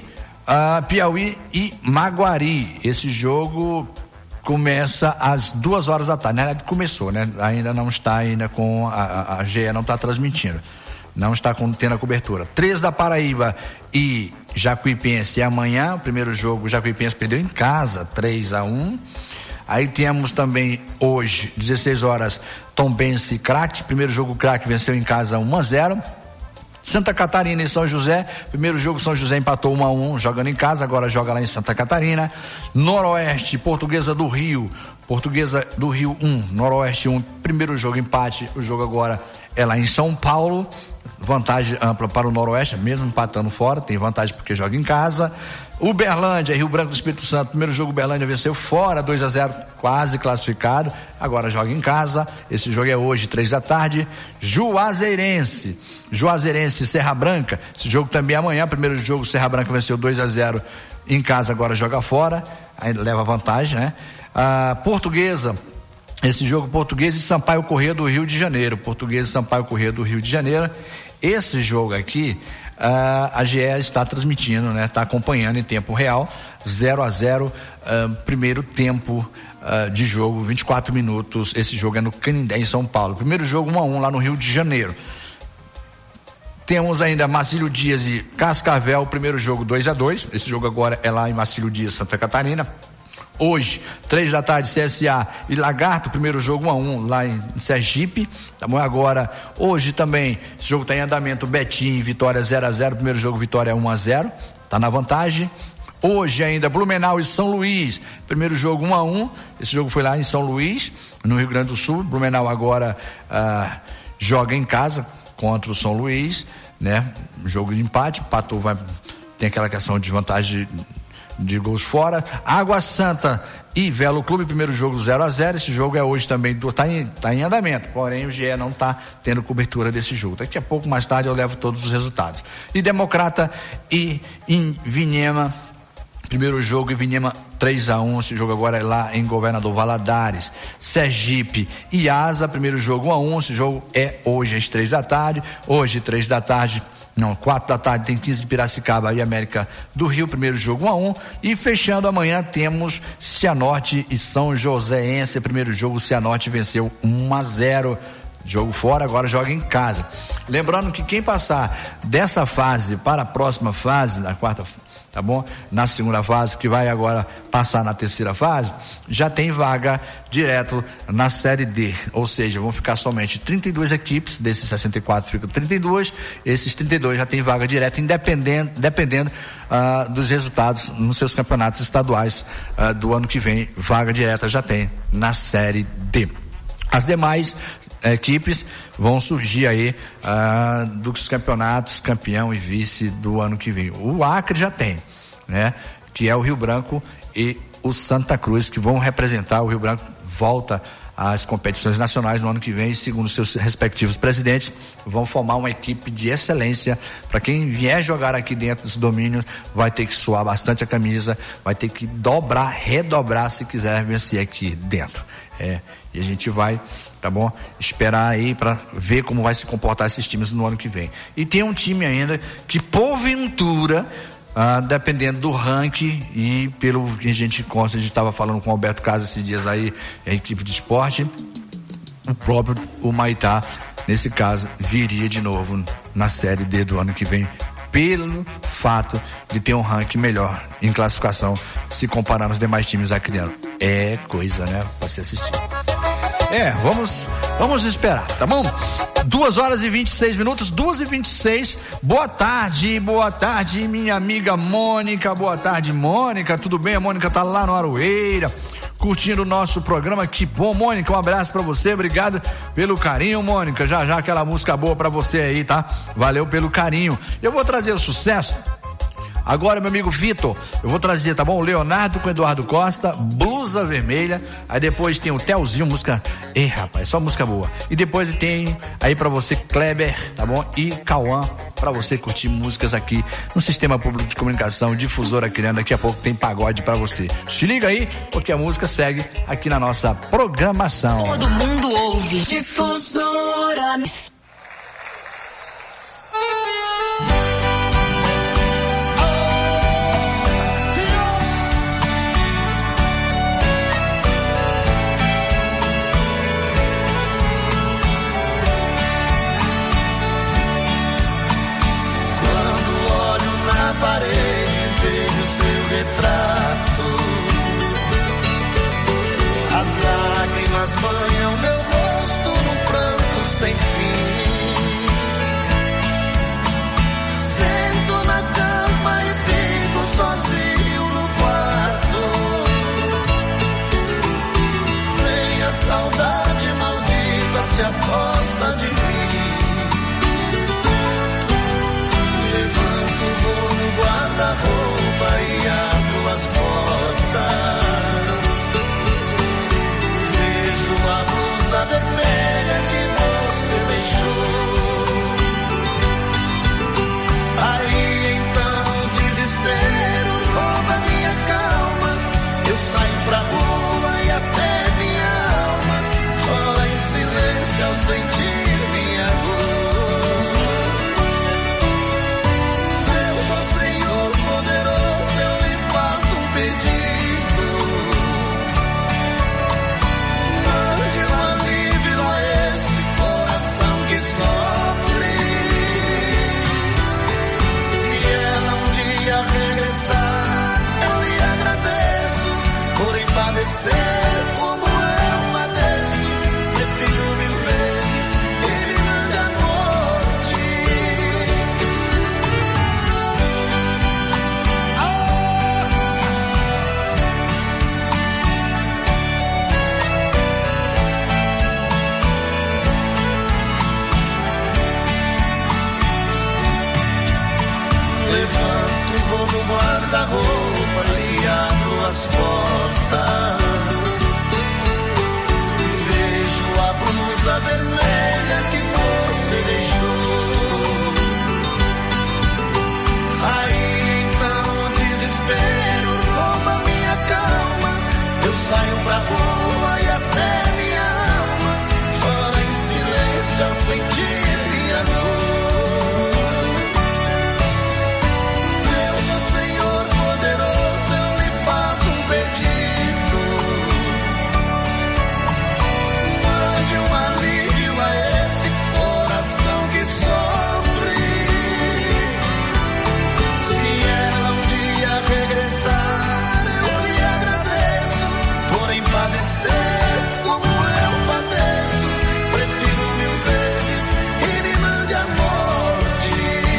Piauí e Maguari, esse jogo começa às 2h da tarde, na verdade começou, né? Ainda não está com a GE não está transmitindo, não está tendo a cobertura. 3 da Paraíba e Jacuipense amanhã, o primeiro jogo Jacuipense perdeu em casa, 3-1. Aí temos também hoje, 16h, Tombense e Craque. Primeiro jogo, Craque venceu em casa 1-0. Santa Catarina e São José. Primeiro jogo, São José empatou 1-1, jogando em casa, agora joga lá em Santa Catarina. Noroeste, Portuguesa do Rio 1, Noroeste 1. Primeiro jogo, empate. O jogo agora é lá em São Paulo. Vantagem ampla para o Noroeste, mesmo empatando fora, tem vantagem porque joga em casa. Uberlândia, Rio Branco do Espírito Santo, primeiro jogo Uberlândia venceu fora, 2-0, quase classificado, agora joga em casa. Esse jogo é hoje, 3 da tarde. Juazeirense e Serra Branca, esse jogo também é amanhã. Primeiro jogo, Serra Branca venceu 2-0 em casa, agora joga fora, ainda leva vantagem, né? Portuguesa, esse jogo, Portuguesa e Sampaio Corrêa do Rio de Janeiro. Portuguesa e Sampaio Corrêa do Rio de Janeiro. Esse jogo aqui, a GE está transmitindo, né? Está acompanhando em tempo real, 0-0, primeiro tempo de jogo, 24 minutos. Esse jogo é no Canindé, em São Paulo. Primeiro jogo 1-1 lá no Rio de Janeiro. Temos ainda Marcílio Dias e Cascavel, primeiro jogo 2-2. Esse jogo agora é lá em Marcílio Dias, Santa Catarina. Hoje, 3 da tarde, CSA e Lagarto, primeiro jogo 1-1 lá em Sergipe. Tá bom? Agora, hoje também, esse jogo está em andamento, Betim e Vitória 0-0, primeiro jogo Vitória 1-0, tá na vantagem. Hoje ainda, Blumenau e São Luís, primeiro jogo 1-1, esse jogo foi lá em São Luís, no Rio Grande do Sul. Blumenau agora joga em casa contra o São Luís, né? Jogo de empate, empatou, tem aquela questão de vantagem de gols fora. Água Santa e Velo Clube, primeiro jogo 0-0, esse jogo é hoje também, tá em andamento, porém o GE não tá tendo cobertura desse jogo. Daqui a pouco, mais tarde, eu levo todos os resultados. E Democrata e Ivinhema, primeiro jogo, Ivinhema 3-1, esse jogo agora é lá em Governador Valadares. Sergipe e Asa, primeiro jogo 1-1, esse jogo é hoje às 3 da tarde, hoje 3 da tarde, não, 4 da tarde tem 15 de Piracicaba e América do Rio, primeiro jogo 1-1, e fechando amanhã temos Cianorte e São Joséense, primeiro jogo Cianorte venceu 1-0, jogo fora, agora joga em casa. Lembrando que quem passar dessa fase para a próxima fase, na quarta, tá bom? Na segunda fase, que vai agora passar na terceira fase, já tem vaga direto na Série D, ou seja, vão ficar somente 32 equipes, desses 64 ficam 32, esses 32 já tem vaga direta, dependendo dos resultados nos seus campeonatos estaduais do ano que vem, vaga direta já tem na Série D. As demais equipes vão surgir aí dos campeonatos, campeão e vice do ano que vem. O Acre já tem, né? Que é o Rio Branco e o Santa Cruz, que vão representar. O Rio Branco volta às competições nacionais no ano que vem, segundo seus respectivos presidentes, vão formar uma equipe de excelência. Para quem vier jogar aqui dentro desse domínio, vai ter que suar bastante a camisa, vai ter que redobrar se quiser vencer aqui dentro. E a gente vai, tá bom? Esperar aí para ver como vai se comportar esses times no ano que vem. E tem um time ainda que, porventura, dependendo do ranking e pelo que a gente consta, a gente estava falando com o Alberto Casas esses dias aí, a equipe de esporte, o próprio Humaitá, nesse caso, viria de novo na Série D do ano que vem, pelo fato de ter um ranking melhor em classificação, se comparar nos demais times acrianos. É coisa, né, para se assistir. Vamos esperar, tá bom? 2h26, 2h26. Boa tarde, minha amiga Mônica. Boa tarde, Mônica. Tudo bem? A Mônica tá lá no Aroeira, curtindo o nosso programa. Que bom, Mônica. Um abraço pra você. Obrigado pelo carinho, Mônica. Já aquela música boa pra você aí, tá? Valeu pelo carinho. Eu vou trazer o sucesso. Agora, meu amigo Vitor, eu vou trazer, tá bom? Leonardo com Eduardo Costa, Blusa Vermelha. Aí depois tem o Telzinho, música... rapaz, só música boa. E depois tem aí pra você Kleber, tá bom? E Cauã, pra você curtir músicas aqui no Sistema Público de Comunicação, Difusora Criando. Daqui a pouco tem pagode pra você. Se liga aí, porque a música segue aqui na nossa programação. Todo mundo ouve. Difusora. As lágrimas banham meu rosto num pranto sem fim. Sento na cama e fico sozinho no quarto. Vem a saudade maldita, se aposta de mim. Levanto, vou no guarda-roupa e abro as portas. A vermelha que você deixou. Aí então desespero rouba minha calma. Eu saio pra rua e até minha alma chora em silêncio ao sentir minha dor. Deus, ó Senhor poderoso, eu lhe faço um pedido. Sofre. saio pra rua e até minha alma chora em silêncio ao sentir minha dor. Deus, ó Senhor poderoso, eu lhe faço um pedido. Mande um alívio a esse coração que sofre. Se ela um dia regressar, eu lhe agradeço por padecer como eu padeço. Prefiro 1000 vezes que me mande a morte.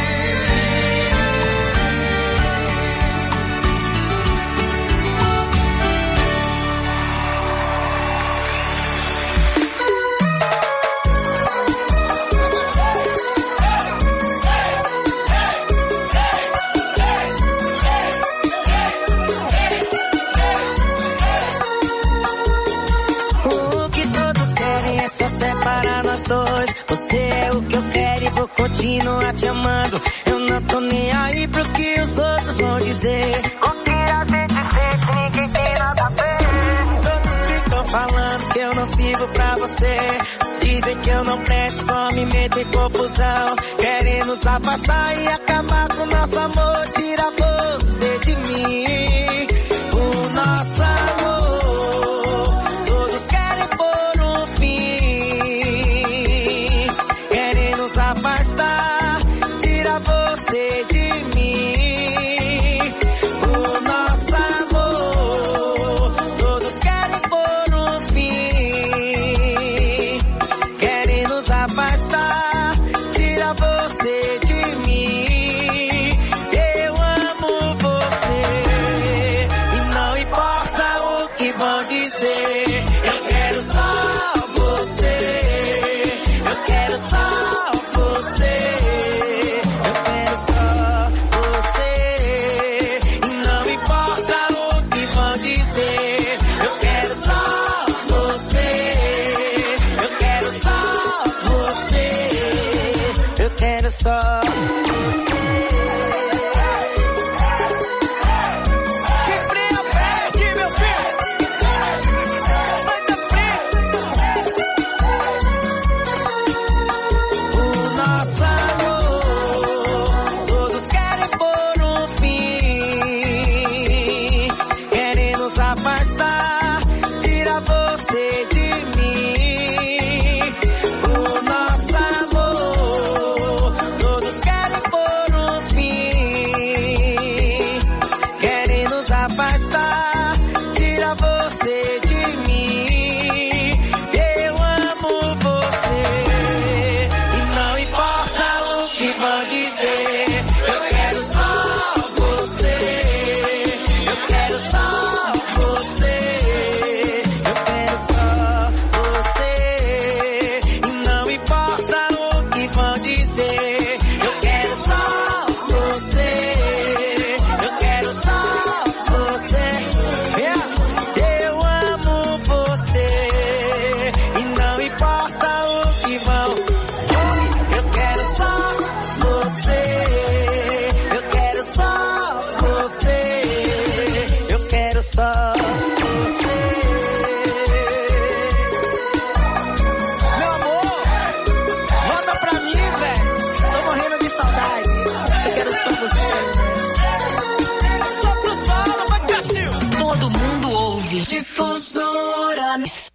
O que todos querem é só separar nós dois. Você é o que eu quero e vou continuar te amando. Eu não tô nem aí pro que os outros vão dizer. O que a gente sente, ninguém tem nada a ver. Todos ficam falando que eu não sirvo pra você. Dizem que eu não presto, só me meto em confusão. Querem nos afastar e acabar com nosso amor. Tira você de mim, o nosso amor. Todos querem pôr um fim, querem nos afastar. Tira você de mim, o nosso amor. Todos querem pôr um fim, querem nos afastar. Tira você de mim. Eu amo você e não importa o que vão dizer. Eu quero só você. Eu quero só você. Eu quero só você e não importa o que vão dizer. Eu quero só você. Eu quero só você. Eu quero só que frio perde, meu filho. Sai da frente. O nosso amor, todos querem pôr um fim, querem nos afastar. Tira você de mim, o nosso amor. Todos querem pôr um fim, querem nos afastar. Tira você de mim. Eu amo você e não importa o que vão dizer. Eu quero só você. Eu quero só você. Eu quero só você e não importa o que vão dizer. Eu quero só você. Eu quero só você. Eu amo você e não importa o que vão. Eu quero só você. Eu quero só você. Eu quero só você. Meu amor, volta pra mim, velho. Tô morrendo de saudade. Eu quero só você. Só pro solo, vai Cassil. Todo mundo ouve. Difusora.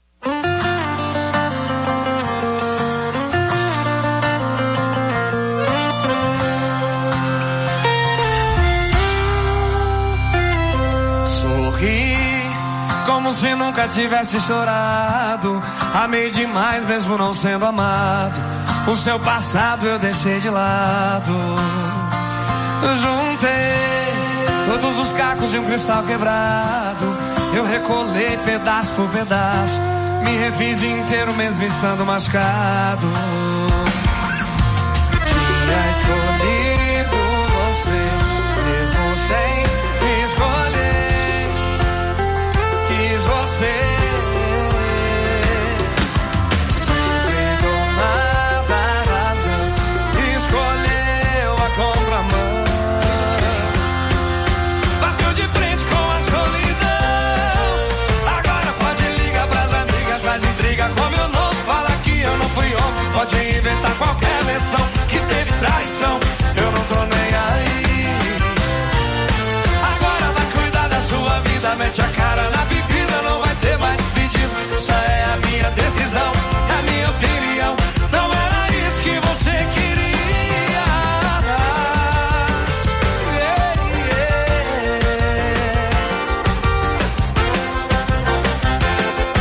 Sorri como se nunca tivesse chorado. Amei demais mesmo não sendo amado. O seu passado eu deixei de lado. Juntei todos os cacos de um cristal quebrado. Eu recolei pedaço por pedaço. Me refiz inteiro mesmo estando machucado. Tinha escolhido você mesmo sem escolher. Quis você